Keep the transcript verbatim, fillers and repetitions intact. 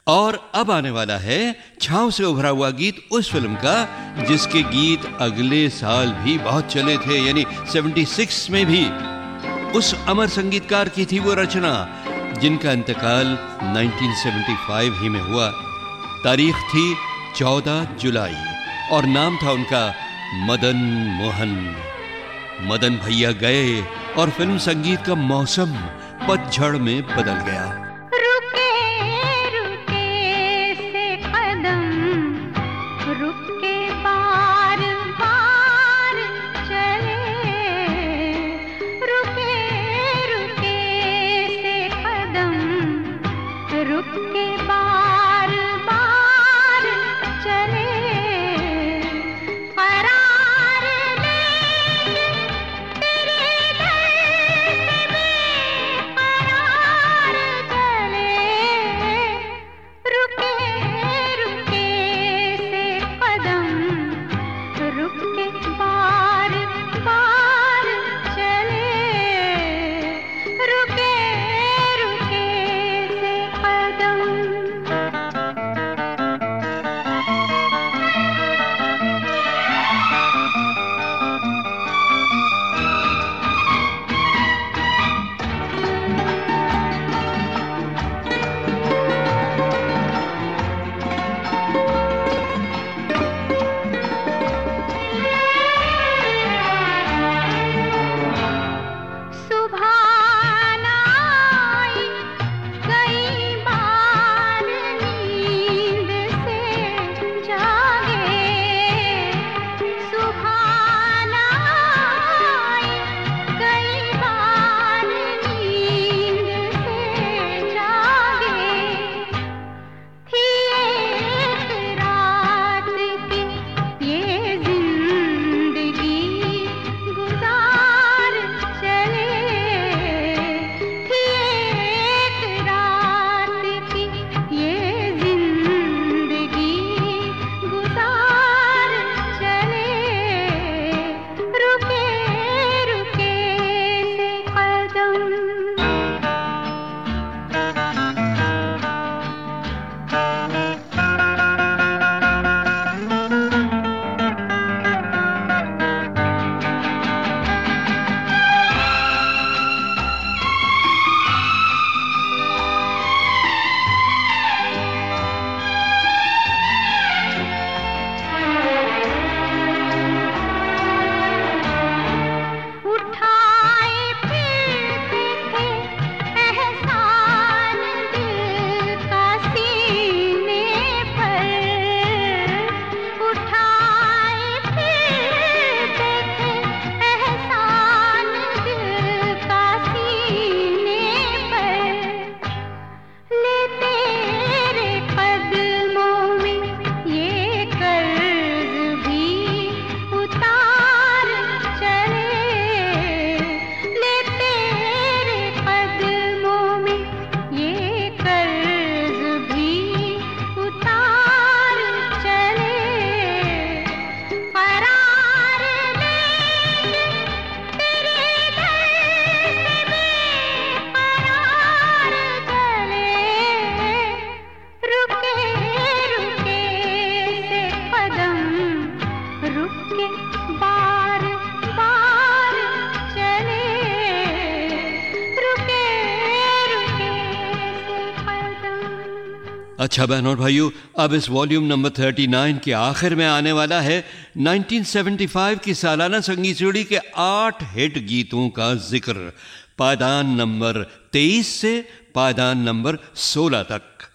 और अब आने वाला है छाँव से उभरा हुआ गीत उस फिल्म का जिसके गीत अगले साल भी बहुत चले थे, यानी छिहत्तर में भी। उस अमर संगीतकार की थी वो रचना जिनका इंतकाल उन्नीस सौ पचहत्तर ही में हुआ। तारीख थी चौदह जुलाई और नाम था उनका मदन मोहन। मदन भैया गए और फिल्म संगीत का मौसम पतझड़ में बदल गया। अच्छा बहन और भाइयों, अब इस वॉल्यूम नंबर उनतालीस के आखिर में आने वाला है उन्नीस सौ पचहत्तर की सालाना संगीत जोड़ी के आठ हिट गीतों का जिक्र, पायदान नंबर तेईस से पायदान नंबर सोलह तक।